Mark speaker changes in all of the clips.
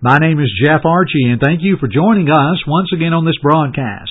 Speaker 1: My name is Jeff Archie, and thank you for joining us once again on this broadcast.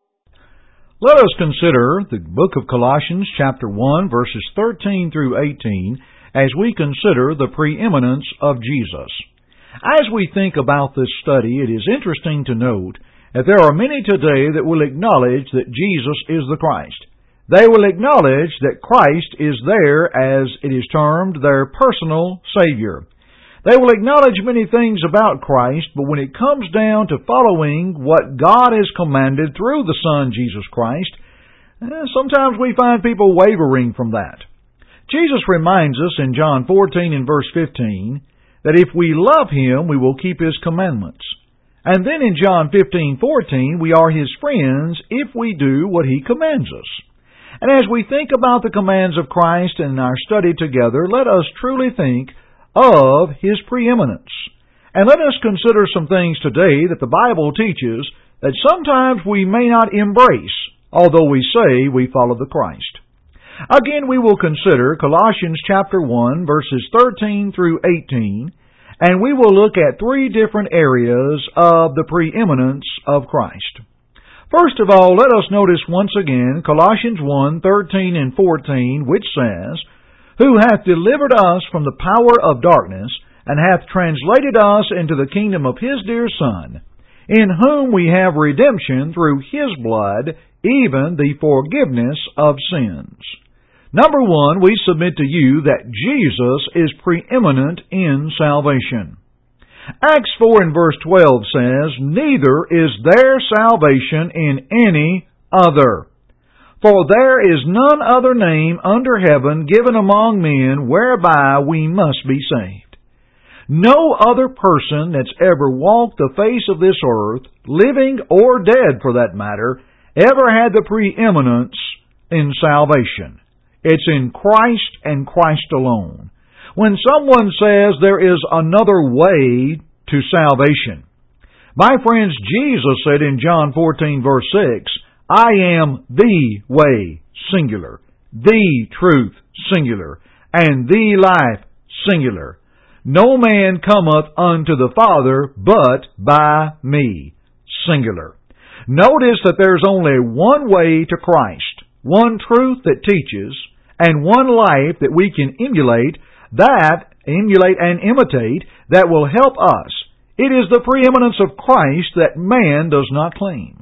Speaker 2: Let us consider the book of Colossians, chapter 1, verses 13 through 18, as we consider the preeminence of Jesus. As we think about this study, it is interesting to note that there are many today that will acknowledge that Jesus is the Christ. They will acknowledge that Christ is there, as it is termed, their personal Savior. They will acknowledge many things about Christ, but when it comes down to following what God has commanded through the Son, Jesus Christ, sometimes we find people wavering from that. Jesus reminds us in John 14 and verse 15 that if we love Him, we will keep His commandments. And then in John 15:14, we are His friends if we do what He commands us. And as we think about the commands of Christ in our study together, let us truly think of His preeminence. And let us consider some things today that the Bible teaches that sometimes we may not embrace, although we say we follow the Christ. Again, we will consider Colossians chapter 1, verses 13 through 18, and we will look at three different areas of the preeminence of Christ. First of all, let us notice once again Colossians 1, 13 and 14, which says, "Who hath delivered us from the power of darkness, and hath translated us into the kingdom of His dear Son, in whom we have redemption through His blood, even the forgiveness of sins." Number one, we submit to you that Jesus is preeminent in salvation. Acts 4 and verse 12 says, "Neither is there salvation in any other. For there is none other name under heaven given among men whereby we must be saved." No other person that's ever walked the face of this earth, living or dead for that matter, ever had the preeminence in salvation. It's in Christ and Christ alone. When someone says there is another way to salvation, my friends, Jesus said in John 14 verse 6, "I am the way," singular, "the truth," singular, "and the life," singular. "No man cometh unto the Father but by me," singular. Notice that there's only one way to Christ, one truth that teaches, and one life that we can emulate and imitate that will help us. It is the preeminence of Christ that man does not claim.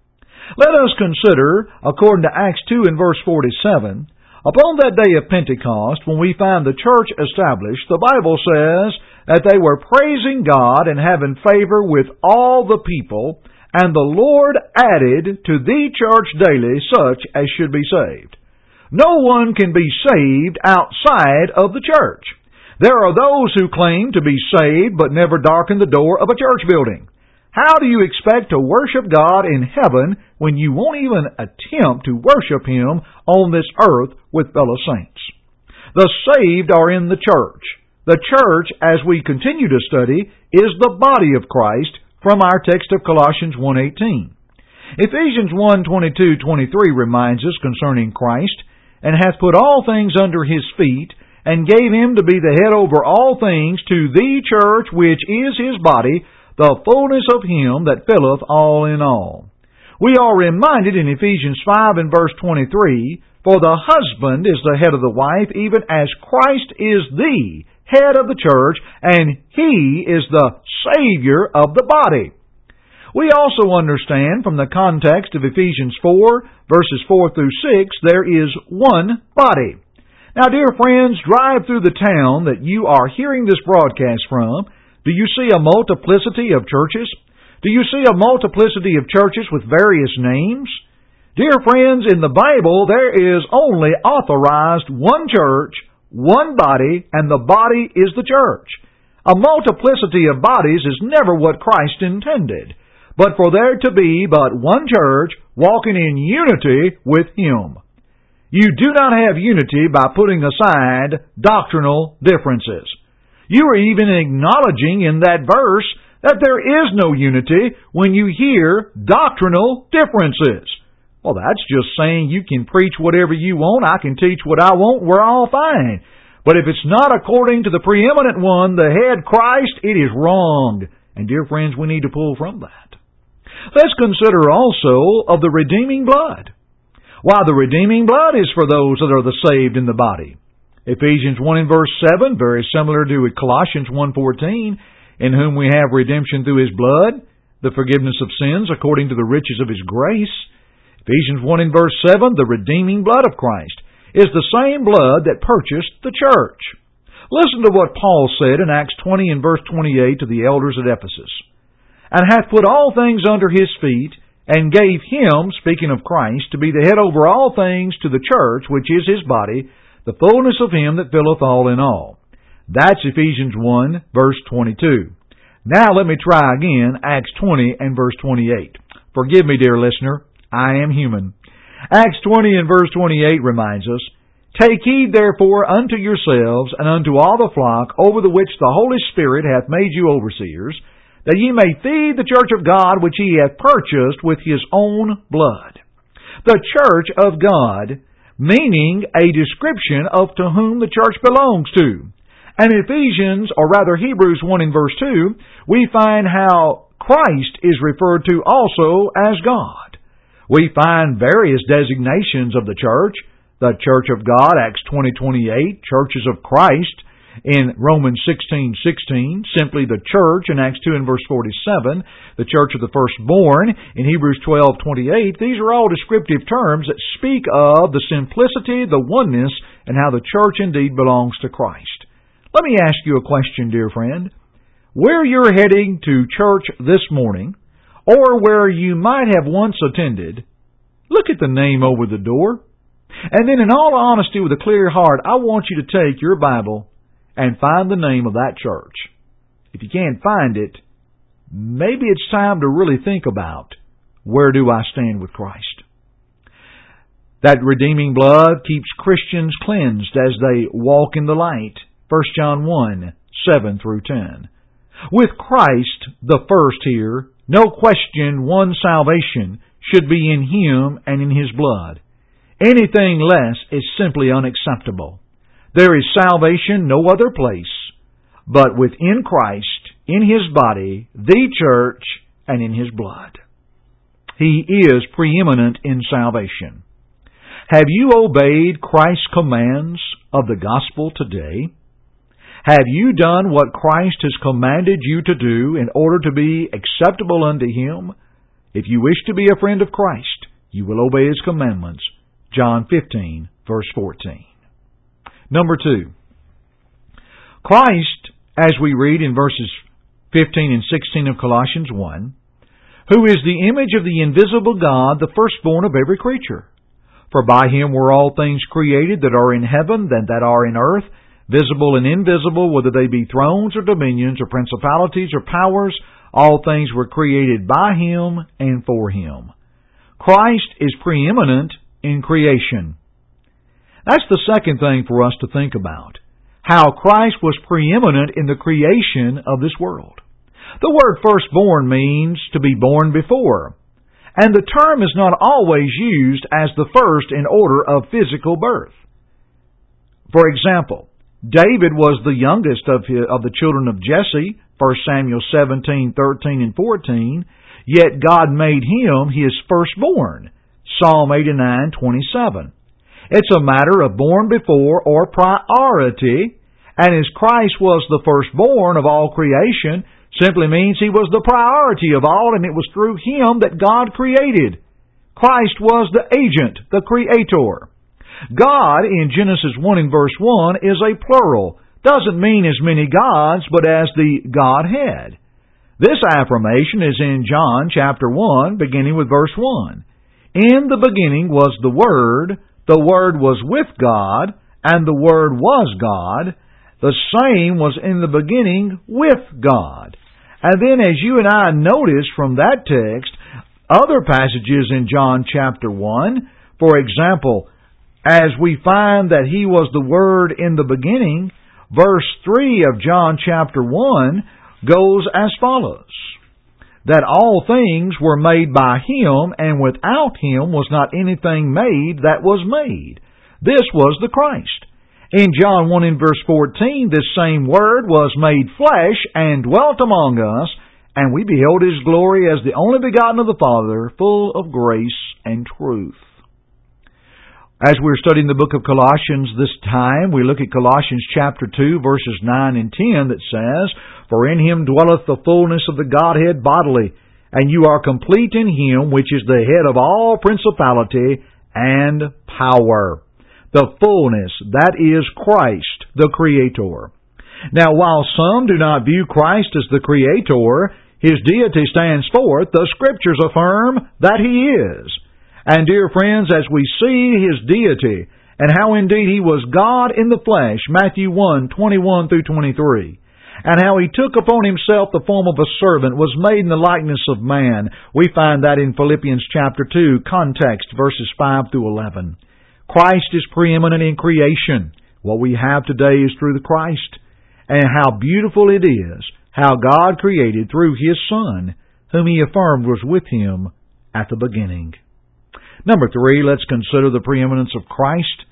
Speaker 2: Let us consider, according to Acts 2 and verse 47, upon that day of Pentecost, when we find the church established, the Bible says that they were praising God and having favor with all the people, and the Lord added to the church daily such as should be saved. No one can be saved outside of the church. There are those who claim to be saved but never darken the door of a church building. How do you expect to worship God in heaven when you won't even attempt to worship Him on this earth with fellow saints? The saved are in the church. The church, as we continue to study, is the body of Christ from our text of Colossians 1:18. Ephesians 1:22-23 reminds us concerning Christ, "And hath put all things under His feet, and gave Him to be the head over all things to the church, which is His body, the fullness of Him that filleth all in all." We are reminded in Ephesians 5 and verse 23, "For the husband is the head of the wife, even as Christ is the head of the church, and He is the Savior of the body." We also understand from the context of Ephesians 4, verses 4 through 6, there is one body. Now, dear friends, drive through the town that you are hearing this broadcast from. Do you see a multiplicity of churches? Do you see a multiplicity of churches with various names? Dear friends, in the Bible, there is only authorized one church, one body, and the body is the church. A multiplicity of bodies is never what Christ intended, but for there to be but one church walking in unity with Him. You do not have unity by putting aside doctrinal differences. You are even acknowledging in that verse that there is no unity when you hear doctrinal differences. Well, that's just saying you can preach whatever you want, I can teach what I want, we're all fine. But if it's not according to the preeminent one, the head Christ, it is wrong. And dear friends, we need to pull from that. Let's consider also of the redeeming blood. Why, the redeeming blood is for those that are the saved in the body. Ephesians 1 and verse 7, very similar to Colossians 1:14, in whom we have redemption through His blood, the forgiveness of sins according to the riches of His grace. Ephesians 1 and verse 7, the redeeming blood of Christ is the same blood that purchased the church. Listen to what Paul said in Acts 20 and verse 28 to the elders at Ephesus. And hath put all things under His feet, and gave Him, speaking of Christ, to be the head over all things to the church, which is His body, the fullness of Him that filleth all in all. That's Ephesians 1, verse 22. Now let me try again, Acts 20 and verse 28. Forgive me, dear listener, I am human. Acts 20 and verse 28 reminds us, Take heed therefore unto yourselves and unto all the flock over the which the Holy Spirit hath made you overseers, that ye may feed the church of God which He hath purchased with His own blood. The church of God, meaning a description of to whom the church belongs to. And Ephesians, or rather Hebrews 1 and verse 2, we find how Christ is referred to also as God. We find various designations of the Church of God, Acts 20:28, churches of Christ in Romans 16:16, simply the church in Acts 2 and verse 47, the church of the firstborn in Hebrews 12:28. These are all descriptive terms that speak of the simplicity, the oneness, and how the church indeed belongs to Christ. Let me ask you a question, dear friend. Where you're heading to church this morning, or where you might have once attended, look at the name over the door. And then in all honesty, with a clear heart, I want you to take your Bible and find the name of that church. If you can't find it, maybe it's time to really think about, where do I stand with Christ? That redeeming blood keeps Christians cleansed as they walk in the light. 1 John 1, 7 through 10. With Christ, the first here, no question one salvation should be in Him and in His blood. Anything less is simply unacceptable. There is salvation no other place, but within Christ, in His body, the church, and in His blood. He is preeminent in salvation. Have you obeyed Christ's commands of the gospel today? Have you done what Christ has commanded you to do in order to be acceptable unto Him? If you wish to be a friend of Christ, you will obey His commandments. John 15, verse 14. Number 2. Christ, as we read in verses 15 and 16 of Colossians 1, who is the image of the invisible God, the firstborn of every creature. For by Him were all things created that are in heaven and that are in earth, visible and invisible, whether they be thrones or dominions or principalities or powers, all things were created by Him and for Him. Christ is preeminent in creation. That's the second thing for us to think about. How Christ was preeminent in the creation of this world. The word firstborn means to be born before. And the term is not always used as the first in order of physical birth. For example, David was the youngest of the children of Jesse, 1 Samuel 17, 13, and 14, yet God made him His firstborn, Psalm 89, 27. It's a matter of born before or priority, and as Christ was the firstborn of all creation, simply means He was the priority of all, and it was through Him that God created. Christ was the agent, the creator. God, in Genesis 1 and verse 1, is a plural. Doesn't mean as many gods, but as the Godhead. This affirmation is in John chapter 1, beginning with verse 1. In the beginning was the Word was with God, and the Word was God. The same was in the beginning with God. And then as you and I notice from that text, other passages in John chapter 1, for example, as we find that He was the Word in the beginning, verse 3 of John chapter 1 goes as follows. That all things were made by Him, and without Him was not anything made that was made. This was the Christ. In John 1 and verse 14, this same Word was made flesh and dwelt among us, and we beheld His glory as the only begotten of the Father, full of grace and truth. As we're studying the book of Colossians this time, we look at Colossians chapter 2, verses 9 and 10 that says, "For in Him dwelleth the fullness of the Godhead bodily, and you are complete in Him, which is the head of all principality and power." The fullness, that is Christ, the Creator. Now, while some do not view Christ as the Creator, His deity stands forth, the Scriptures affirm that He is. And dear friends, as we see His deity, and how indeed He was God in the flesh, Matthew 1, 21 through 23, and how He took upon Himself the form of a servant, was made in the likeness of man, we find that in Philippians chapter 2, context, verses 5 through 11. Christ is preeminent in creation. What we have today is through the Christ. And how beautiful it is, how God created through His Son, whom He affirmed was with Him at the beginning. Number 3, let's consider the preeminence of Christ,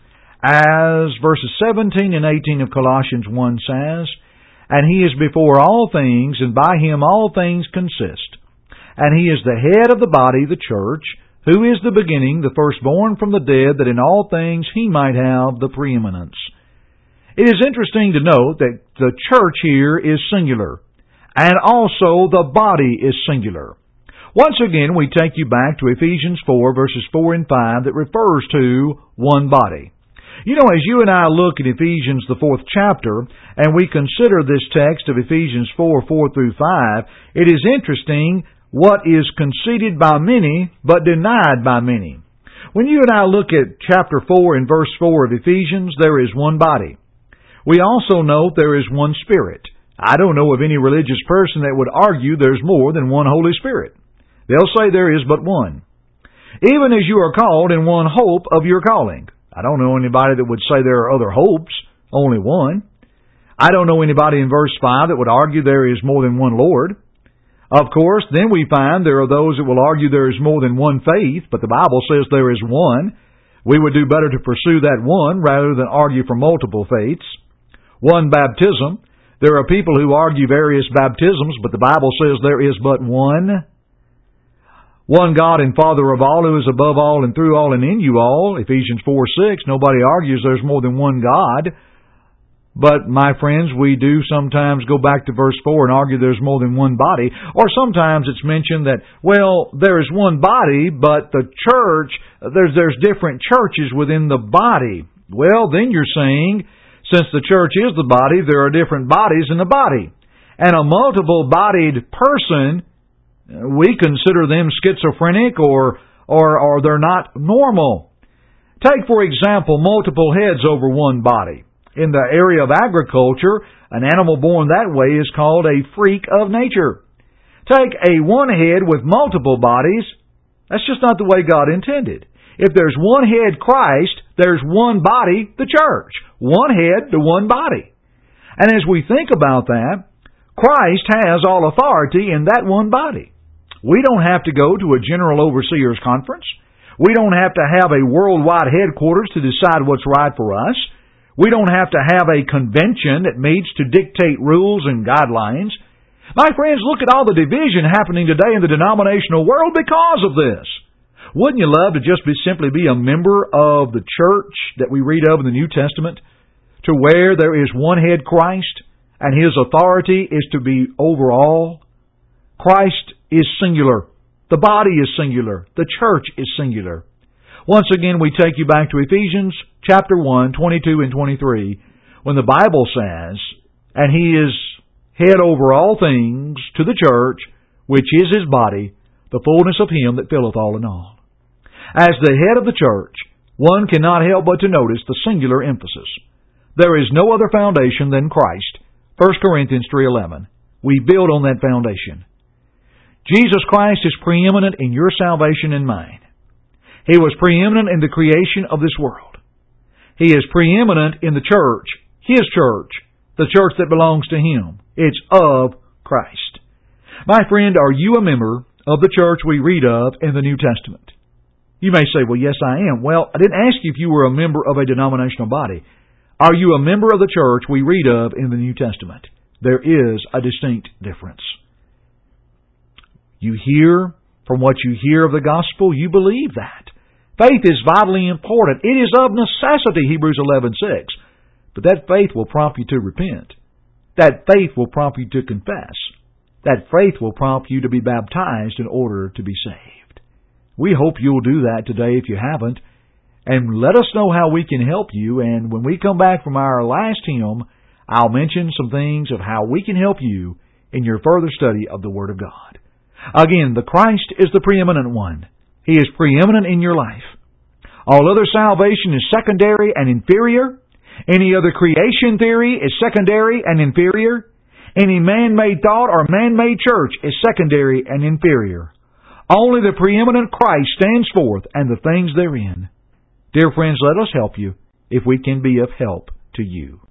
Speaker 2: as verses 17 and 18 of Colossians 1 says, "And He is before all things, and by Him all things consist. And He is the head of the body, the church, who is the beginning, the firstborn from the dead, that in all things He might have the preeminence." It is interesting to note that the church here is singular, and also the body is singular. Once again, we take you back to Ephesians 4, verses 4 and 5, that refers to one body. You know, as you and I look at Ephesians, the 4th chapter, and we consider this text of Ephesians 4, 4 through 5, it is interesting what is conceded by many, but denied by many. When you and I look at chapter 4 and verse 4 of Ephesians, there is one body. We also know there is one Spirit. I don't know of any religious person that would argue there's more than one Holy Spirit. They'll say there is but one. Even as you are called in one hope of your calling. I don't know anybody that would say there are other hopes, only one. I don't know anybody in verse 5 that would argue there is more than one Lord. Of course, then we find there are those that will argue there is more than one faith, but the Bible says there is one. We would do better to pursue that one rather than argue for multiple faiths. One baptism. There are people who argue various baptisms, but the Bible says there is but one. One God and Father of all, who is above all and through all and in you all. Ephesians 4:6. Nobody argues there's more than one God. But, my friends, we do sometimes go back to verse 4 and argue there's more than one body. Or sometimes it's mentioned that, well, there is one body, but the church, there's different churches within the body. Well, then you're saying, since the church is the body, there are different bodies in the body. And a multiple-bodied person, we consider them schizophrenic or they're not normal. Take, for example, multiple heads over one body. In the area of agriculture, an animal born that way is called a freak of nature. Take a one head with multiple bodies, that's just not the way God intended. If there's one head, Christ, there's one body, the church. One head to one body. And as we think about that, Christ has all authority in that one body. We don't have to go to a general overseers conference. We don't have to have a worldwide headquarters to decide what's right for us. We don't have to have a convention that meets to dictate rules and guidelines. My friends, look at all the division happening today in the denominational world because of this. Wouldn't you love to just simply be a member of the church that we read of in the New Testament, to where there is one head, Christ, and His authority is to be over all? Christ is singular. The body is singular. The church is singular. Once again, we take you back to Ephesians chapter 1, 22 and 23, when the Bible says, "And He is head over all things to the church, which is His body, the fullness of Him that filleth all in all." As the head of the church, one cannot help but to notice the singular emphasis. There is no other foundation than Christ. 1 Corinthians 3:11. We build on that foundation. Jesus Christ is preeminent in your salvation and mine. He was preeminent in the creation of this world. He is preeminent in the church, His church, the church that belongs to Him. It's of Christ. My friend, are you a member of the church we read of in the New Testament? You may say, well, yes, I am. Well, I didn't ask you if you were a member of a denominational body. Are you a member of the church we read of in the New Testament? There is a distinct difference. You hear from what you hear of the gospel, you believe that. Faith is vitally important. It is of necessity, Hebrews 11:6. But that faith will prompt you to repent. That faith will prompt you to confess. That faith will prompt you to be baptized in order to be saved. We hope you'll do that today if you haven't. And let us know how we can help you. And when we come back from our last hymn, I'll mention some things of how we can help you in your further study of the Word of God. Again, the Christ is the preeminent one. He is preeminent in your life. All other salvation is secondary and inferior. Any other creation theory is secondary and inferior. Any man-made thought or man-made church is secondary and inferior. Only the preeminent Christ stands forth and the things therein. Dear friends, let us help you if we can be of help to you.